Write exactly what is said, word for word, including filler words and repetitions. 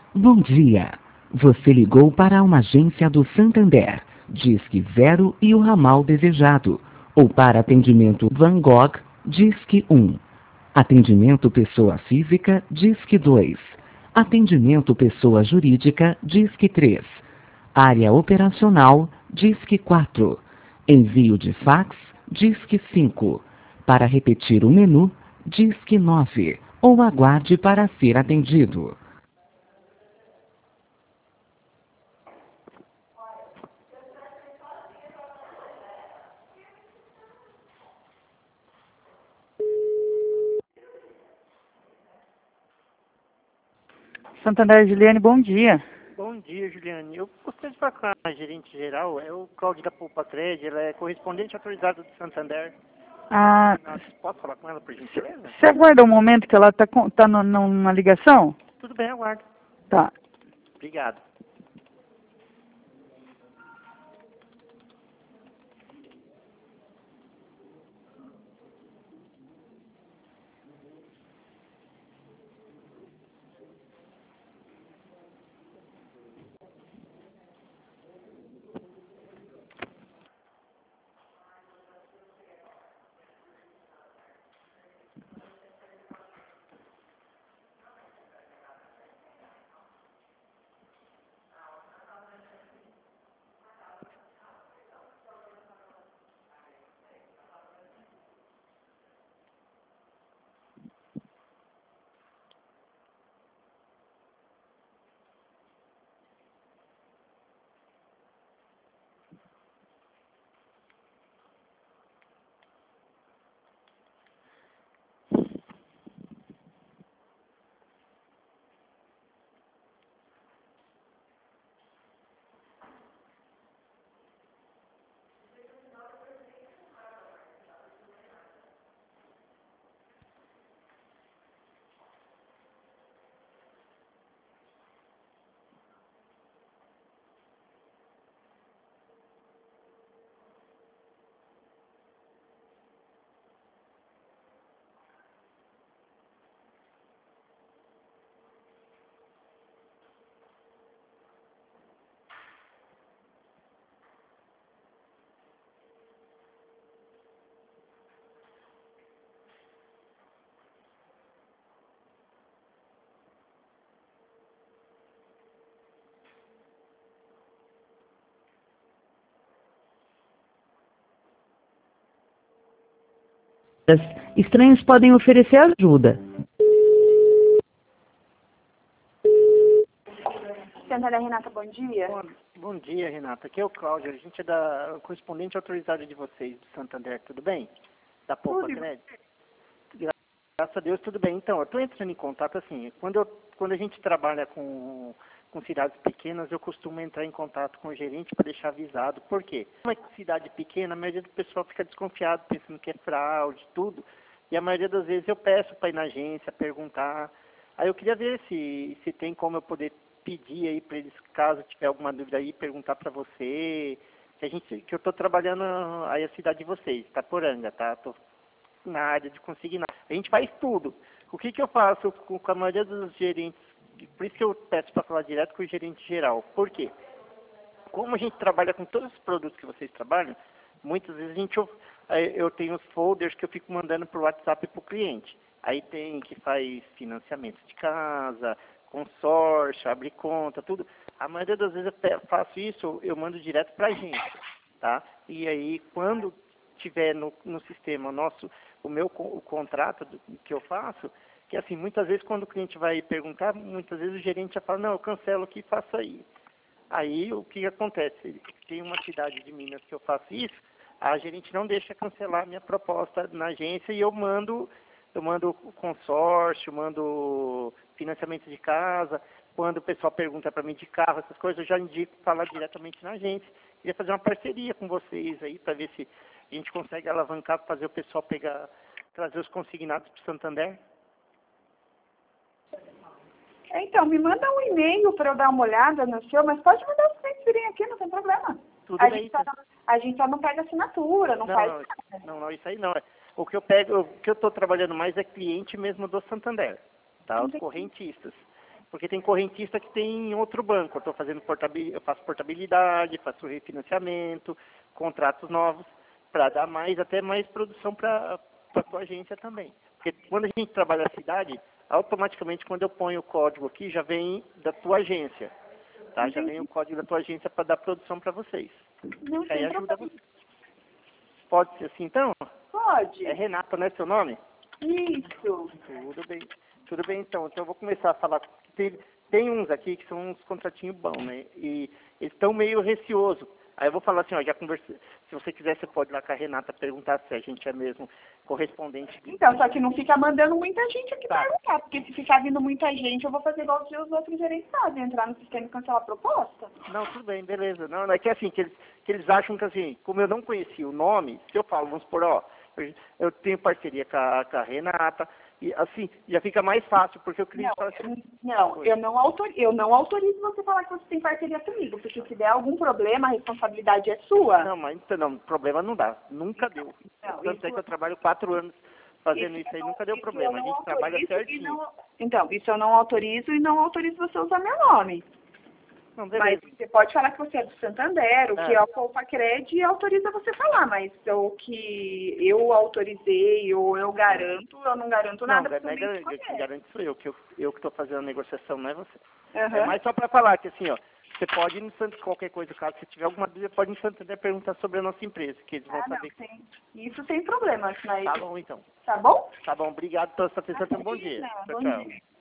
Bom dia. Você ligou para uma agência do Santander. Disque zero e o ramal desejado. Ou para atendimento Van Gogh, Disque um. Atendimento pessoa física, Disque dois. Atendimento pessoa jurídica, Disque três. Área operacional, Disque quatro. Envio de fax, Disque cinco. Para repetir o menu, Disque nove. Ou aguarde para ser atendido. Santander, Juliane, bom dia. Bom dia, Juliane. Eu gostaria de falar com a gerente geral, é o Cláudio da Poupa Trade, ela é correspondente autorizada do Santander. Ah, Posso falar com ela, por gentileza? você aguarda um momento que ela está tá no, no, na ligação? Tudo bem, aguardo. Tá. Obrigado. Estranhos podem oferecer ajuda. Santander, Renata, bom dia. Bom, bom dia, Renata. Aqui é o Cláudio, a gente é da correspondente autorizada de vocês do Santander, tudo bem? Da Poupa Tudo. Trade. Graças a Deus, tudo bem. Então, eu estou entrando em contato assim, quando, eu, quando a gente trabalha com, com cidades pequenas, eu costumo entrar em contato com o gerente para deixar avisado. Por quê? Como é cidade pequena, a maioria do pessoal fica desconfiado, pensando que é fraude, tudo. E a maioria das vezes eu peço para ir na agência, perguntar. Aí eu queria ver se, se tem como eu poder pedir aí para eles, caso tiver alguma dúvida aí, perguntar para você. Que, a gente, que eu estou trabalhando aí a cidade de vocês, Itaporanga, tá? Tô na área de consignar. A gente faz tudo. O que, que eu faço com, com a maioria dos gerentes? Por isso que eu peço para falar direto com o gerente geral. Por quê? Como a gente trabalha com todos os produtos que vocês trabalham, muitas vezes a gente, eu, eu tenho os folders que eu fico mandando para o WhatsApp para o cliente. Aí tem que faz financiamento de casa, consórcio, abre conta, tudo. A maioria das vezes eu faço isso, eu mando direto para a agência, tá? E aí, quando tiver no, no sistema nosso, o meu o contrato do, que eu faço, que assim, muitas vezes quando o cliente vai perguntar, muitas vezes o gerente já fala, não, eu cancelo aqui e faço aí. Aí o que acontece? Tem uma cidade de Minas que eu faço isso, a gerente não deixa cancelar a minha proposta na agência e eu mando, eu mando consórcio, mando financiamento de casa, quando o pessoal pergunta para mim de carro, essas coisas, eu já indico falar diretamente na agência. Queria fazer uma parceria com vocês aí para ver se a gente consegue alavancar, fazer o pessoal pegar, trazer os consignados para o Santander. Então, me manda um e-mail para eu dar uma olhada no seu, mas pode mandar os clientes virem aqui, não tem problema. Tudo A bem. gente, só não, a gente só não pega assinatura, não, Não, faz não, nada. não, não, isso aí não. O que eu pego, o que eu estou trabalhando mais é cliente mesmo do Santander, tá? Os Entendi. correntistas. Porque tem correntista que tem em outro banco. Eu estou fazendo portabil... eu faço portabilidade, faço refinanciamento, contratos novos, para dar mais, até mais produção para a tua agência também. Porque quando a gente trabalha na cidade, automaticamente quando eu ponho o código aqui, já vem da tua agência. Tá? Já vem o código da tua agência para dar produção para vocês. Não Que aí tem ajuda problema. vocês. Pode ser assim então? Pode. É Renata, não é seu nome? Isso. Tudo bem. Tudo bem, então. Então eu vou começar a falar. Tem, tem uns aqui que são uns contratinhos bons, né? E eles estão meio receosos. Aí eu vou falar assim, ó, já conversei. Se você quiser, você pode ir lá com a Renata perguntar se a gente é mesmo correspondente. Então, só que não fica mandando muita gente aqui Tá. perguntar, porque se ficar vindo muita gente, eu vou fazer igual que os outros gerentes fazem, entrar no sistema e cancelar a proposta. Não, tudo bem, beleza. Não, não é que é assim, que eles, que eles acham que assim, como eu não conhecia o nome, se eu falo, vamos supor, ó, eu, eu tenho parceria com a, com a Renata, e assim, já fica mais fácil, porque o cliente Não, fala assim, não, eu não, autor, eu não autorizo você falar que você tem parceria comigo, porque se der algum problema, a responsabilidade é sua. não, mas então, não, problema não dá, nunca deu. Não, Tanto isso- é que eu trabalho quatro anos fazendo isso, eu aí, não- nunca deu isso problema, eu a não gente trabalha autorizo e certinho. não- Então, isso eu não autorizo e não autorizo você usar meu nome. Não, Mas beleza. você pode falar que você é do Santander, o que É. é o Colfacred autoriza você falar, mas o que eu autorizei ou eu garanto, eu não garanto Não, nada. não é porque eu nem gar- te quem conheço. garante sou eu, que eu, eu que estou fazendo a negociação, não é você. Aham. É mais só para falar que assim, ó, você pode ir no Santander, qualquer coisa, caso você tiver alguma dúvida, pode ir no Santander perguntar sobre a nossa empresa, que eles vão Ah, não, saber. tem. Isso sem problemas, mas Tá bom, então. tá bom? Tá bom, obrigado pela sua atenção, tenha um bom dia. Não, Tchau, bom tchau. dia.